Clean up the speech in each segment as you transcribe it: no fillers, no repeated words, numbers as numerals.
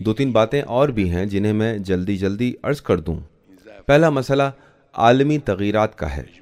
دو تین باتیں اور بھی ہیں جنہیں میں جلدی جلدی عرض کر دوں۔ پہلا مسئلہ عالمی تغیرات کا ہے۔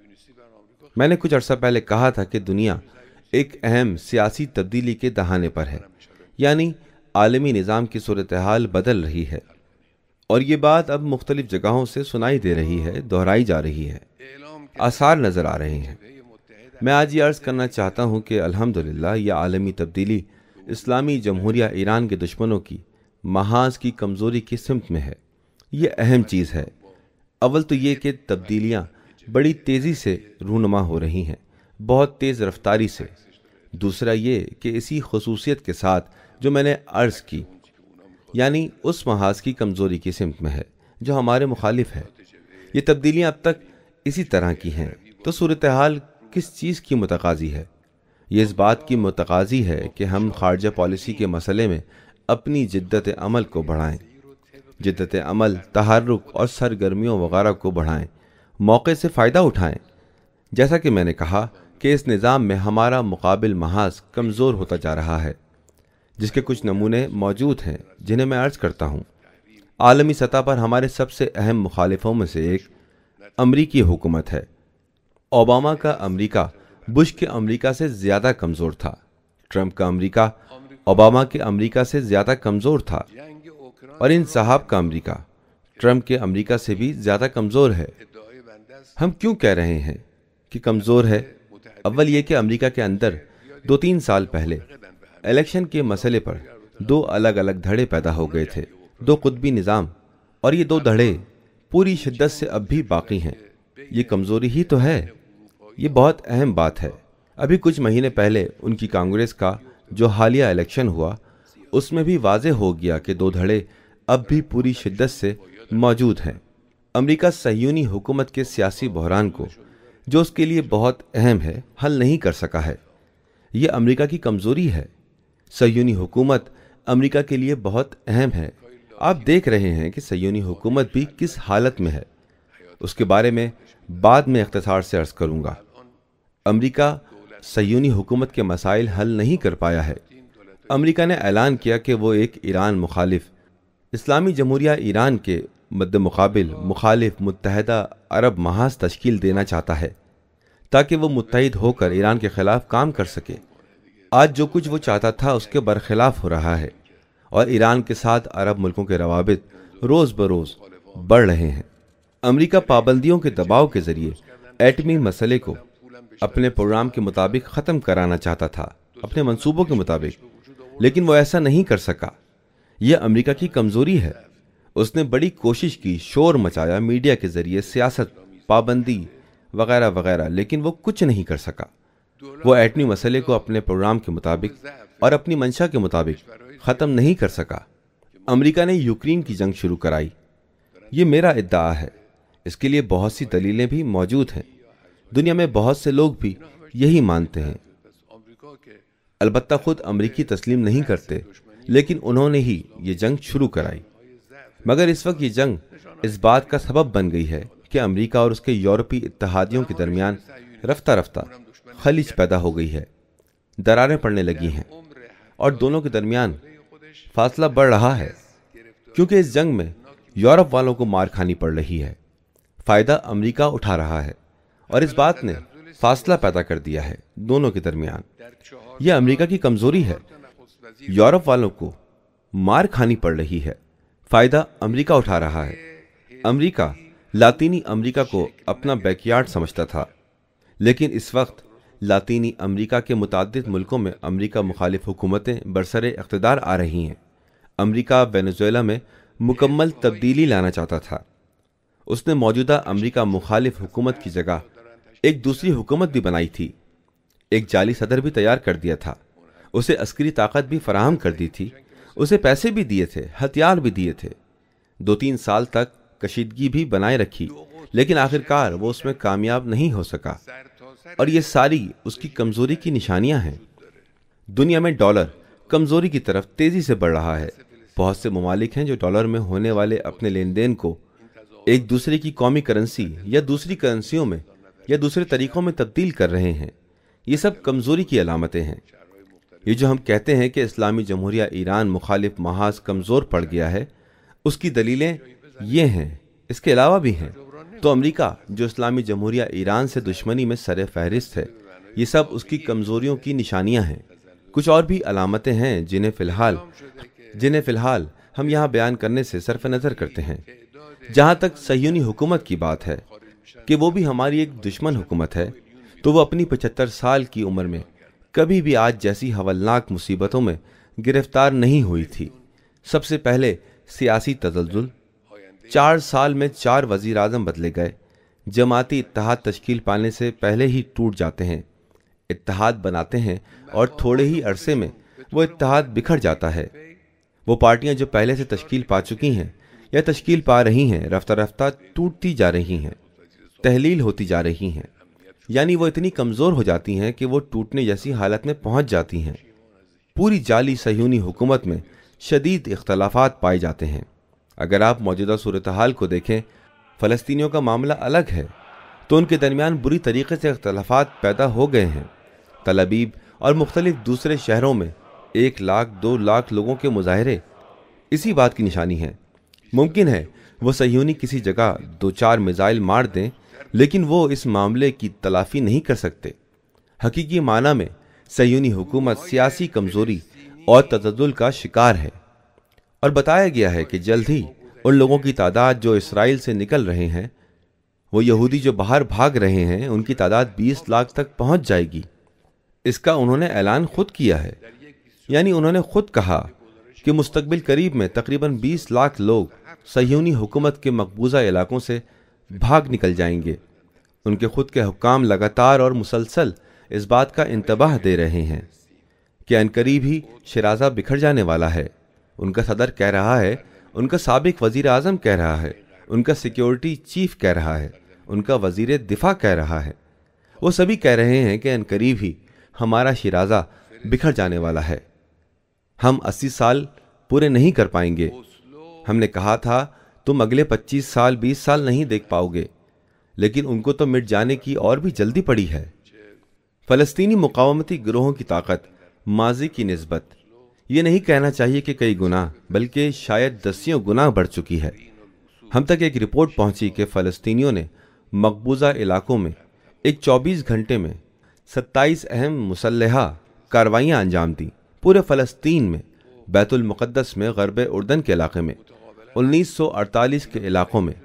میں نے کچھ عرصہ پہلے کہا تھا کہ دنیا ایک اہم سیاسی تبدیلی کے دہانے پر ہے، یعنی عالمی نظام کی صورتحال بدل رہی ہے، اور یہ بات اب مختلف جگہوں سے سنائی دے رہی ہے، دہرائی جا رہی ہے، آثار نظر آ رہے ہیں۔ میں آج یہ عرض کرنا چاہتا ہوں کہ الحمدللہ یہ عالمی تبدیلی اسلامی جمہوریہ ایران کے دشمنوں کی محاذ کی کمزوری کی سمت میں ہے۔ یہ اہم چیز ہے۔ اول تو یہ کہ تبدیلیاں بڑی تیزی سے رونما ہو رہی ہیں، بہت تیز رفتاری سے۔ دوسرا یہ کہ اسی خصوصیت کے ساتھ جو میں نے عرض کی، یعنی اس محاذ کی کمزوری کی سمت میں ہے جو ہمارے مخالف ہے۔ یہ تبدیلیاں اب تک اسی طرح کی ہیں، تو صورتحال کس چیز کی متقاضی ہے؟ یہ اس بات کی متقاضی ہے کہ ہم خارجہ پالیسی کے مسئلے میں اپنی جدت عمل کو بڑھائیں، جدت عمل، تحرک اور سرگرمیوں وغیرہ کو بڑھائیں، موقع سے فائدہ اٹھائیں۔ جیسا کہ میں نے کہا کہ اس نظام میں ہمارا مقابل محاذ کمزور ہوتا جا رہا ہے، جس کے کچھ نمونے موجود ہیں جنہیں میں عرض کرتا ہوں۔ عالمی سطح پر ہمارے سب سے اہم مخالفوں میں سے ایک امریکی حکومت ہے۔ اوباما کا امریکہ بش کے امریکہ سے زیادہ کمزور تھا۔ ٹرمپ کا امریکہ اوباما کے امریکہ سے زیادہ کمزور تھا، اور ان صاحب کا امریکہ ٹرمپ کے امریکہ سے بھی زیادہ کمزور ہے۔ ہم کیوں کہہ رہے ہیں کہ کمزور ہے؟ اول یہ کہ امریکہ کے اندر 2-3 سال پہلے الیکشن کے مسئلے پر دو الگ الگ دھڑے پیدا ہو گئے تھے، دو قطبی نظام، اور یہ دو دھڑے پوری شدت سے اب بھی باقی ہیں۔ یہ کمزوری ہی تو ہے۔ یہ بہت اہم بات ہے۔ ابھی کچھ مہینے پہلے ان کی کانگریس کا جو حالیہ الیکشن ہوا، اس میں بھی واضح ہو گیا کہ دو دھڑے اب بھی پوری شدت سے موجود ہیں۔ امریکہ صہیونی حکومت کے سیاسی بحران کو، جو اس کے لیے بہت اہم ہے، حل نہیں کر سکا ہے۔ یہ امریکہ کی کمزوری ہے۔ صہیونی حکومت امریکہ کے لیے بہت اہم ہے۔ آپ دیکھ رہے ہیں کہ صہیونی حکومت بھی کس حالت میں ہے۔ اس کے بارے میں بعد میں اختصار سے عرض کروں گا۔ امریکہ صہیونی حکومت کے مسائل حل نہیں کر پایا ہے۔ امریکہ نے اعلان کیا کہ وہ ایک ایران مخالف، اسلامی جمہوریہ ایران کے مد مقابل مخالف متحدہ عرب محاذ تشکیل دینا چاہتا ہے، تاکہ وہ متحد ہو کر ایران کے خلاف کام کر سکے۔ آج جو کچھ وہ چاہتا تھا اس کے برخلاف ہو رہا ہے، اور ایران کے ساتھ عرب ملکوں کے روابط روز بروز بڑھ رہے ہیں۔ امریکہ پابندیوں کے دباؤ کے ذریعے ایٹمی مسئلے کو اپنے پروگرام کے مطابق ختم کرانا چاہتا تھا، اپنے منصوبوں کے مطابق، لیکن وہ ایسا نہیں کر سکا۔ یہ امریکہ کی کمزوری ہے۔ اس نے بڑی کوشش کی، شور مچایا میڈیا کے ذریعے، سیاست، پابندی وغیرہ وغیرہ، لیکن وہ کچھ نہیں کر سکا۔ وہ ایٹمی مسئلے کو اپنے پروگرام کے مطابق اور اپنی منشا کے مطابق ختم نہیں کر سکا۔ امریکہ نے یوکرین کی جنگ شروع کرائی۔ یہ میرا ادعا ہے۔ اس کے لیے بہت سی دلیلیں بھی موجود ہیں۔ دنیا میں بہت سے لوگ بھی یہی مانتے ہیں۔ البتہ خود امریکی تسلیم نہیں کرتے، لیکن انہوں نے ہی یہ جنگ شروع کرائی۔ مگر اس وقت یہ جنگ اس بات کا سبب بن گئی ہے کہ امریکہ اور اس کے یورپی اتحادیوں کے درمیان رفتہ رفتہ خلیج پیدا ہو گئی ہے، دراریں پڑنے لگی ہیں، اور دونوں کے درمیان فاصلہ بڑھ رہا ہے، کیونکہ اس جنگ میں یورپ والوں کو مار کھانی پڑ رہی ہے۔ فائدہ امریکہ اٹھا رہا ہے، اور اس بات نے فاصلہ پیدا کر دیا ہے دونوں کے درمیان۔ یہ امریکہ کی کمزوری ہے۔ یورپ والوں کو مار کھانی پڑ رہی ہے، فائدہ امریکہ اٹھا رہا ہے۔ امریکہ لاطینی امریکہ کو اپنا بیک یارڈ سمجھتا تھا، لیکن اس وقت لاطینی امریکہ کے متعدد ملکوں میں امریکہ مخالف حکومتیں برسر اقتدار آ رہی ہیں۔ امریکہ وینزویلا میں مکمل تبدیلی لانا چاہتا تھا۔ اس نے موجودہ امریکہ مخالف حکومت کی جگہ ایک دوسری حکومت بھی بنائی تھی، ایک جعلی صدر بھی تیار کر دیا تھا، اسے عسکری طاقت بھی فراہم کر دی تھی، اسے پیسے بھی دیے تھے، ہتھیار بھی دیے تھے، 2-3 سال تک کشیدگی بھی بنائے رکھی، لیکن آخرکار وہ اس میں کامیاب نہیں ہو سکا، اور یہ ساری اس کی کمزوری کی نشانیاں ہیں۔ دنیا میں ڈالر کمزوری کی طرف تیزی سے بڑھ رہا ہے۔ بہت سے ممالک ہیں جو ڈالر میں ہونے والے اپنے لین دین کو ایک دوسرے کی قومی کرنسی یا دوسری کرنسیوں میں یا دوسرے طریقوں میں تبدیل کر رہے ہیں۔ یہ سب کمزوری کی علامتیں ہیں۔ یہ جو ہم کہتے ہیں کہ اسلامی جمہوریہ ایران مخالف محاذ کمزور پڑ گیا ہے، اس کی دلیلیں یہ ہیں، اس کے علاوہ بھی ہیں۔ تو امریکہ جو اسلامی جمہوریہ ایران سے دشمنی میں سر فہرست ہے، یہ سب اس کی کمزوریوں کی نشانیاں ہیں۔ کچھ اور بھی علامتیں ہیں جنہیں فی الحال ہم یہاں بیان کرنے سے صرف نظر کرتے ہیں۔ جہاں تک صہیونی حکومت کی بات ہے کہ وہ بھی ہماری ایک دشمن حکومت ہے، تو وہ اپنی 75 سال کی عمر میں کبھی بھی آج جیسی ہولناک مصیبتوں میں گرفتار نہیں ہوئی تھی۔ سب سے پہلے سیاسی تزلزل، 4 سال میں 4 وزیر اعظم بدلے گئے۔ جماعتی اتحاد تشکیل پانے سے پہلے ہی ٹوٹ جاتے ہیں، اتحاد بناتے ہیں اور تھوڑے ہی عرصے میں وہ اتحاد بکھر جاتا ہے۔ وہ پارٹیاں جو پہلے سے تشکیل پا چکی ہیں یا تشکیل پا رہی ہیں، رفتہ رفتہ ٹوٹتی جا رہی ہیں، تحلیل ہوتی جا رہی ہیں، یعنی وہ اتنی کمزور ہو جاتی ہیں کہ وہ ٹوٹنے جیسی حالت میں پہنچ جاتی ہیں۔ پوری جعلی صہیونی حکومت میں شدید اختلافات پائے جاتے ہیں۔ اگر آپ موجودہ صورتحال کو دیکھیں، فلسطینیوں کا معاملہ الگ ہے تو ان کے درمیان بری طریقے سے اختلافات پیدا ہو گئے ہیں۔ تل ابیب اور مختلف دوسرے شہروں میں 1 لاکھ 2 لاکھ لوگوں کے مظاہرے اسی بات کی نشانی ہیں۔ ممکن ہے وہ صہیونی کسی جگہ 2-4 میزائل مار دیں، لیکن وہ اس معاملے کی تلافی نہیں کر سکتے۔ حقیقی معنی میں صہیونی حکومت سیاسی کمزوری اور تزلزل کا شکار ہے، اور بتایا گیا ہے کہ جلد ہی ان لوگوں کی تعداد جو اسرائیل سے نکل رہے ہیں، وہ یہودی جو باہر بھاگ رہے ہیں، ان کی تعداد 20 لاکھ تک پہنچ جائے گی۔ اس کا انہوں نے اعلان خود کیا ہے، یعنی انہوں نے خود کہا کہ مستقبل قریب میں تقریباً 20 لاکھ لوگ صہیونی حکومت کے مقبوضہ علاقوں سے بھاگ نکل جائیں گے۔ ان کے خود کے حکام لگاتار اور مسلسل اس بات کا انتباہ دے رہے ہیں کہ عنقریب ہی شیرازہ بکھر جانے والا ہے۔ ان کا صدر کہہ رہا ہے، ان کا سابق وزیر اعظم کہہ رہا ہے، ان کا سیکیورٹی چیف کہہ رہا ہے، ان کا وزیر دفاع کہہ رہا ہے، وہ سبھی کہہ رہے ہیں کہ عنقریب ہی ہمارا شیرازہ بکھر جانے والا ہے۔ ہم 80 سال پورے نہیں کر پائیں گے۔ ہم نے کہا تھا تم اگلے 25 سال 20 سال نہیں دیکھ پاؤ گے، لیکن ان کو تو مٹ جانے کی اور بھی جلدی پڑی ہے۔ فلسطینی مقاومتی گروہوں کی طاقت ماضی کی نسبت یہ نہیں کہنا چاہیے کہ کئی گنا، بلکہ شاید دسیوں گنا بڑھ چکی ہے۔ ہم تک ایک رپورٹ پہنچی کہ فلسطینیوں نے مقبوضہ علاقوں میں ایک 24 گھنٹے میں 27 اہم مسلحہ کارروائیاں انجام دیں۔ پورے فلسطین میں، بیت المقدس میں، غرب اردن کے علاقے میں، 1948 کے علاقوں میں،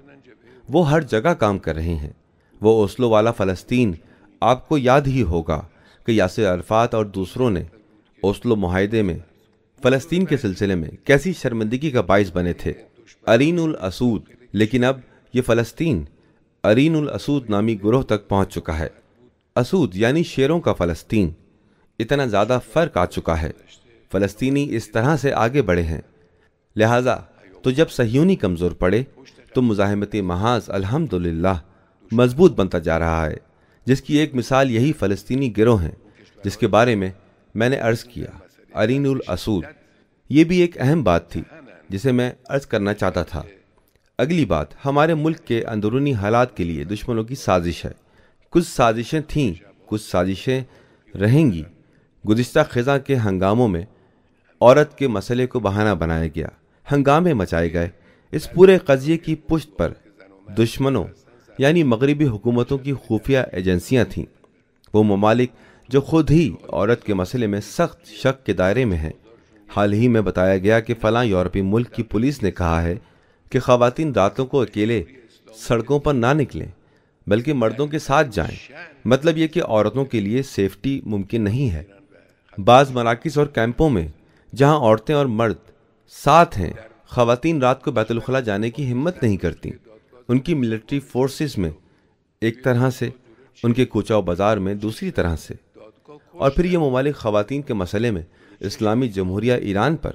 وہ ہر جگہ کام کر رہے ہیں۔ وہ اوسلو والا فلسطین آپ کو یاد ہی ہوگا کہ یاسر عرفات اور دوسروں نے اوسلو معاہدے میں فلسطین کے سلسلے میں کیسی شرمندگی کا باعث بنے تھے۔ ارین الاسود، لیکن اب یہ فلسطین ارین الاسود نامی گروہ تک پہنچ چکا ہے۔ اسود یعنی شیروں کا فلسطین۔ اتنا زیادہ فرق آ چکا ہے، فلسطینی اس طرح سے آگے بڑھے ہیں۔ لہٰذا تو جب صہیونی کمزور پڑے تو مزاحمتی محاذ الحمدللہ مضبوط بنتا جا رہا ہے، جس کی ایک مثال یہی فلسطینی گروہ ہیں جس کے بارے میں نے عرض کیا، ارین الاسود۔ یہ بھی ایک اہم بات تھی جسے میں عرض کرنا چاہتا تھا۔ اگلی بات ہمارے ملک کے اندرونی حالات کے لیے دشمنوں کی سازش ہے۔ کچھ سازشیں تھیں، کچھ سازشیں رہیں گی۔ گزشتہ خزاں کے ہنگاموں میں عورت کے مسئلے کو بہانہ بنایا گیا، ہنگامے مچائے گئے۔ اس پورے قضیے کی پشت پر دشمنوں یعنی مغربی حکومتوں کی خفیہ ایجنسیاں تھیں، وہ ممالک جو خود ہی عورت کے مسئلے میں سخت شک کے دائرے میں ہیں۔ حال ہی میں بتایا گیا کہ فلاں یورپی ملک کی پولیس نے کہا ہے کہ خواتین راتوں کو اکیلے سڑکوں پر نہ نکلیں بلکہ مردوں کے ساتھ جائیں۔ مطلب یہ کہ عورتوں کے لیے سیفٹی ممکن نہیں ہے۔ بعض مراکز اور کیمپوں میں جہاں عورتیں اور مرد ساتھ ہیں، خواتین رات کو بیت الخلاء جانے کی ہمت نہیں کرتی۔ ان کی ملٹری فورسز میں ایک طرح سے، ان کے کوچہ و بازار میں دوسری طرح سے۔ اور پھر یہ ممالک خواتین کے مسئلے میں اسلامی جمہوریہ ایران پر،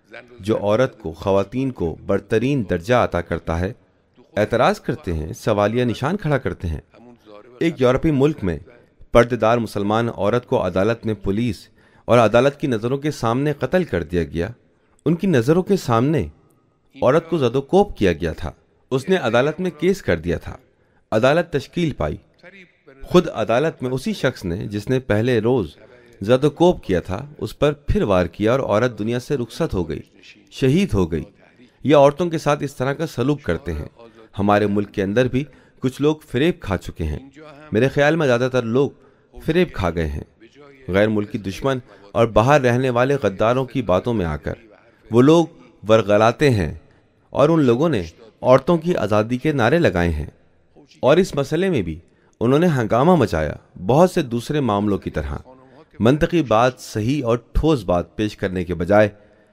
جو عورت کو، خواتین کو برترین درجہ عطا کرتا ہے، اعتراض کرتے ہیں، سوالیہ نشان کھڑا کرتے ہیں۔ ایک یورپی ملک میں پردے دار مسلمان عورت کو عدالت میں پولیس اور عدالت کی نظروں کے سامنے قتل کر دیا گیا۔ ان کی نظروں کے سامنے عورت کو زد و کوب کیا گیا تھا۔ اس نے عدالت میں کیس کر دیا تھا۔ عدالت تشکیل پائی۔ خود عدالت میں اسی شخص نے جس نے پہلے روز زد و کوب کیا تھا اس پر پھر وار کیا اور عورت دنیا سے رخصت ہو گئی، شہید ہو گئی۔ یہ عورتوں کے ساتھ اس طرح کا سلوک کرتے ہیں۔ ہمارے ملک کے اندر بھی کچھ لوگ فریب کھا چکے ہیں۔ میرے خیال میں زیادہ تر لوگ فریب کھا گئے ہیں۔ غیر ملکی دشمن اور باہر رہنے والے غداروں کی باتوں میں آ کر وہ لوگ ورغلاتے ہیں، اور ان لوگوں نے عورتوں کی آزادی کے نعرے لگائے ہیں، اور اس مسئلے میں بھی انہوں نے ہنگامہ مچایا۔ بہت سے دوسرے معاملوں کی طرح منطقی بات، صحیح اور ٹھوس بات پیش کرنے کے بجائے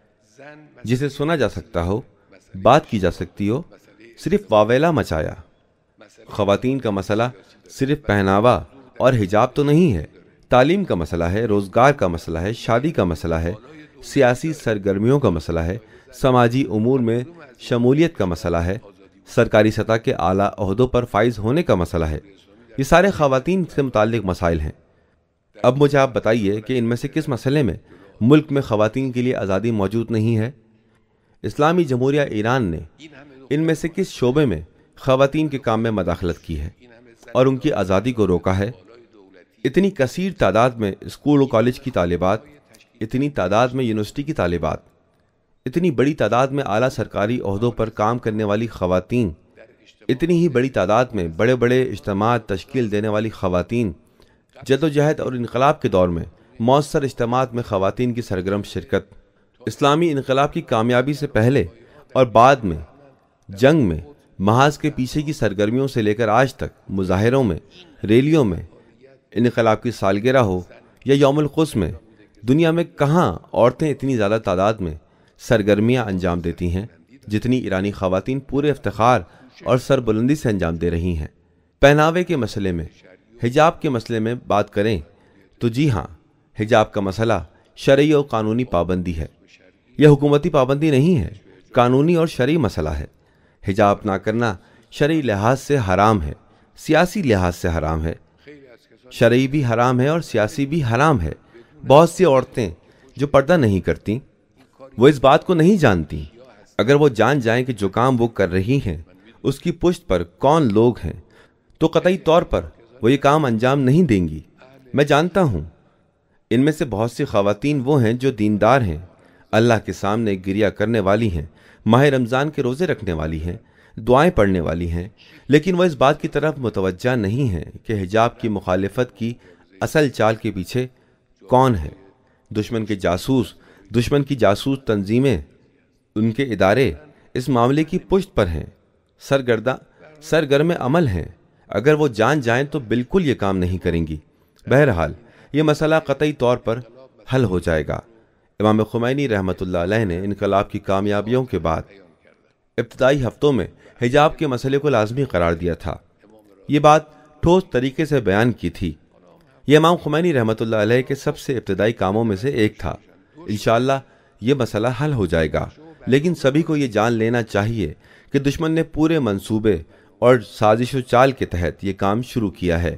جسے سنا جا سکتا ہو، بات کی جا سکتی ہو، صرف واویلا مچایا۔ خواتین کا مسئلہ صرف پہناوا اور حجاب تو نہیں ہے، تعلیم کا مسئلہ ہے، روزگار کا مسئلہ ہے، شادی کا مسئلہ ہے، سیاسی سرگرمیوں کا مسئلہ ہے، سماجی امور میں شمولیت کا مسئلہ ہے، سرکاری سطح کے اعلیٰ عہدوں پر فائز ہونے کا مسئلہ ہے۔ یہ سارے خواتین سے متعلق مسائل ہیں۔ اب مجھے آپ بتائیے کہ ان میں سے کس مسئلے میں ملک میں خواتین کے لیے آزادی موجود نہیں ہے؟ اسلامی جمہوریہ ایران نے ان میں سے کس شعبے میں خواتین کے کام میں مداخلت کی ہے اور ان کی آزادی کو روکا ہے؟ اتنی کثیر تعداد میں اسکول و کالج کی طالبات، اتنی تعداد میں یونیورسٹی کی طالبات، اتنی بڑی تعداد میں اعلیٰ سرکاری عہدوں پر کام کرنے والی خواتین، اتنی ہی بڑی تعداد میں بڑے بڑے اجتماعات تشکیل دینے والی خواتین، جدوجہد اور انقلاب کے دور میں مؤثر اجتماعات میں خواتین کی سرگرم شرکت، اسلامی انقلاب کی کامیابی سے پہلے اور بعد میں، جنگ میں، محاذ کے پیچھے کی سرگرمیوں سے لے کر آج تک، مظاہروں میں، ریلیوں میں، انقلاب کی سالگرہ ہو یا یوم القدس میں، دنیا میں کہاں عورتیں اتنی زیادہ تعداد میں سرگرمیاں انجام دیتی ہیں جتنی ایرانی خواتین پورے افتخار اور سربلندی سے انجام دے رہی ہیں۔ پہناوے کے مسئلے میں، حجاب کے مسئلے میں بات کریں تو جی ہاں، حجاب کا مسئلہ شرعی اور قانونی پابندی ہے۔ یہ حکومتی پابندی نہیں ہے، قانونی اور شرعی مسئلہ ہے۔ حجاب نہ کرنا شرعی لحاظ سے حرام ہے، سیاسی لحاظ سے حرام ہے۔ شرعی بھی حرام ہے اور سیاسی بھی حرام ہے۔ بہت سی عورتیں جو پردہ نہیں کرتی، وہ اس بات کو نہیں جانتی۔ اگر وہ جان جائیں کہ جو کام وہ کر رہی ہیں اس کی پشت پر کون لوگ ہیں، تو قطعی طور پر وہ یہ کام انجام نہیں دیں گی۔ میں جانتا ہوں ان میں سے بہت سی خواتین وہ ہیں جو دیندار ہیں، اللہ کے سامنے گریہ کرنے والی ہیں، ماہ رمضان کے روزے رکھنے والی ہیں، دعائیں پڑھنے والی ہیں، لیکن وہ اس بات کی طرف متوجہ نہیں ہیں کہ حجاب کی مخالفت کی اصل چال کے پیچھے کون ہے۔ دشمن کی جاسوس تنظیمیں، ان کے ادارے اس معاملے کی پشت پر ہیں، سرگرم عمل ہیں۔ اگر وہ جان جائیں تو بالکل یہ کام نہیں کریں گی۔ بہرحال یہ مسئلہ قطعی طور پر حل ہو جائے گا۔ امام خمینی رحمۃ اللہ علیہ نے انقلاب کی کامیابیوں کے بعد ابتدائی ہفتوں میں حجاب کے مسئلے کو لازمی قرار دیا تھا۔ یہ بات ٹھوس طریقے سے بیان کی تھی۔ یہ امام خمینی رحمۃ اللہ علیہ کے سب سے ابتدائی کاموں میں سے ایک تھا۔ انشاءاللہ یہ مسئلہ حل ہو جائے گا، لیکن سبھی کو یہ جان لینا چاہیے کہ دشمن نے پورے منصوبے اور سازش و چال کے تحت یہ کام شروع کیا ہے،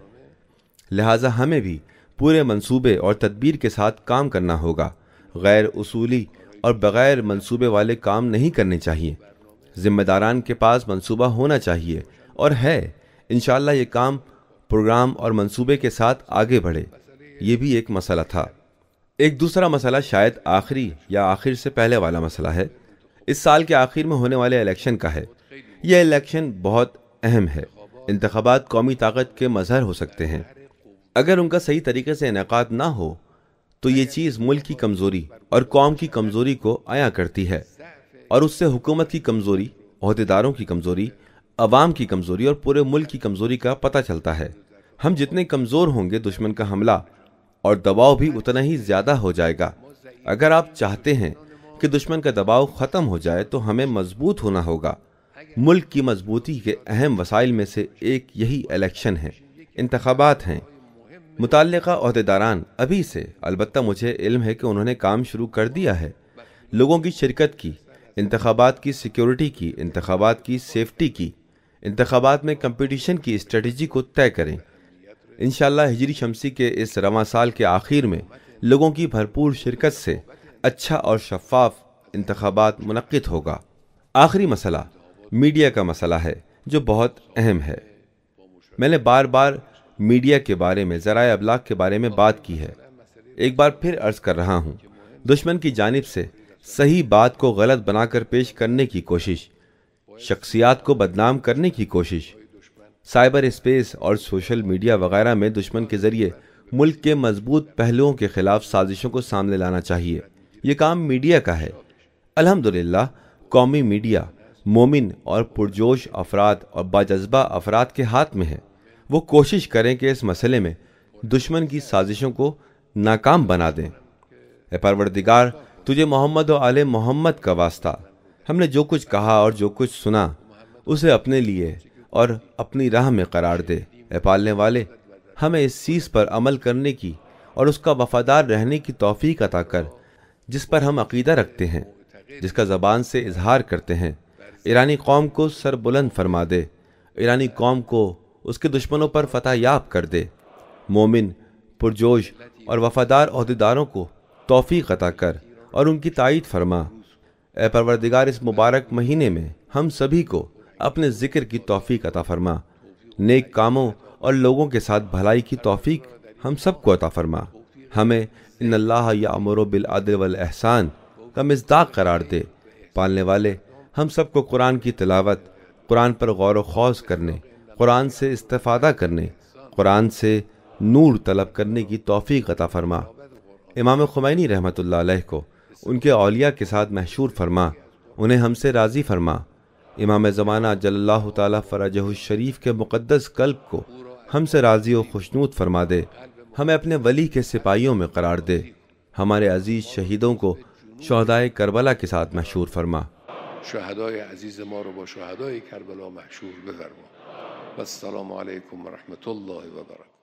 لہٰذا ہمیں بھی پورے منصوبے اور تدبیر کے ساتھ کام کرنا ہوگا۔ غیر اصولی اور بغیر منصوبے والے کام نہیں کرنے چاہیے۔ ذمہ داران کے پاس منصوبہ ہونا چاہیے، اور ہے۔ انشاءاللہ یہ کام پروگرام اور منصوبے کے ساتھ آگے بڑھے۔ یہ بھی ایک مسئلہ تھا۔ ایک دوسرا مسئلہ شاید آخری یا آخر سے پہلے والا مسئلہ ہے، اس سال کے آخر میں ہونے والے الیکشن کا ہے۔ یہ الیکشن بہت اہم ہے۔ انتخابات قومی طاقت کے مظہر ہو سکتے ہیں۔ اگر ان کا صحیح طریقے سے انعقاد نہ ہو تو یہ چیز ملک کی کمزوری اور قوم کی کمزوری کو عیاں کرتی ہے، اور اس سے حکومت کی کمزوری، عہدیداروں کی کمزوری، عوام کی کمزوری اور پورے ملک کی کمزوری کا پتہ چلتا ہے۔ ہم جتنے کمزور ہوں گے، دشمن کا حملہ اور دباؤ بھی اتنا ہی زیادہ ہو جائے گا۔ اگر آپ چاہتے ہیں کہ دشمن کا دباؤ ختم ہو جائے تو ہمیں مضبوط ہونا ہوگا۔ ملک کی مضبوطی کے اہم وسائل میں سے ایک یہی الیکشن ہے، انتخابات ہیں۔ متعلقہ عہدیداران ابھی سے، البتہ مجھے علم ہے کہ انہوں نے کام شروع کر دیا ہے، لوگوں کی شرکت کی، انتخابات کی سیکیورٹی کی، انتخابات کی سیفٹی کی، انتخابات میں کمپٹیشن کی اسٹریٹجی کو طے کریں۔ انشاءاللہ ہجری شمسی کے اس رواں سال کے آخر میں لوگوں کی بھرپور شرکت سے اچھا اور شفاف انتخابات منعقد ہوگا۔ آخری مسئلہ میڈیا کا مسئلہ ہے، جو بہت اہم ہے۔ میں نے بار بار میڈیا کے بارے میں، ذرائع ابلاغ کے بارے میں بات کی ہے۔ ایک بار پھر عرض کر رہا ہوں، دشمن کی جانب سے صحیح بات کو غلط بنا کر پیش کرنے کی کوشش، شخصیات کو بدنام کرنے کی کوشش، سائبر اسپیس اور سوشل میڈیا وغیرہ میں دشمن کے ذریعے ملک کے مضبوط پہلوؤں کے خلاف سازشوں کو سامنے لانا چاہیے۔ یہ کام میڈیا کا ہے۔ الحمدللہ قومی میڈیا مومن اور پرجوش افراد اور باجذبہ افراد کے ہاتھ میں ہے۔ وہ کوشش کریں کہ اس مسئلے میں دشمن کی سازشوں کو ناکام بنا دیں۔ اے پروردگار، تجھے محمد و آل محمد کا واسطہ، ہم نے جو کچھ کہا اور جو کچھ سنا اسے اپنے لیے اور اپنی راہ میں قرار دے۔ اے پالنے والے، ہمیں اس چیز پر عمل کرنے کی اور اس کا وفادار رہنے کی توفیق عطا کر جس پر ہم عقیدہ رکھتے ہیں، جس کا زبان سے اظہار کرتے ہیں۔ ایرانی قوم کو سر بلند فرما دے، ایرانی قوم کو اس کے دشمنوں پر فتح یاب کر دے۔ مومن، پرجوش اور وفادار عہدیداروں کو توفیق عطا کر اور ان کی تائید فرما۔ اے پروردگار، اس مبارک مہینے میں ہم سبھی کو اپنے ذکر کی توفیق عطا فرما، نیک کاموں اور لوگوں کے ساتھ بھلائی کی توفیق ہم سب کو عطا فرما۔ ہمیں ان اللہ یامر بالعدل والاحسان کا مصداق قرار دے۔ پالنے والے، ہم سب کو قرآن کی تلاوت، قرآن پر غور و خوض کرنے، قرآن سے استفادہ کرنے، قرآن سے نور طلب کرنے کی توفیق عطا فرما۔ امام خمینی رحمۃ اللہ علیہ کو ان کے اولیاء کے ساتھ محشور فرما، انہیں ہم سے راضی فرما۔ امام زمانہ جل اللہ تعالیٰ فرجہ الشریف کے مقدس قلب کو ہم سے راضی و خوشنود فرما دے، ہمیں اپنے ولی کے سپاہیوں میں قرار دے۔ ہمارے عزیز شہیدوں کو شہدائے کربلا کے ساتھ محشور فرما۔ شهدای عزیز ما رو با شهدای کربلا محشور بفرما. و السلام علیکم و رحمت الله و برکاته.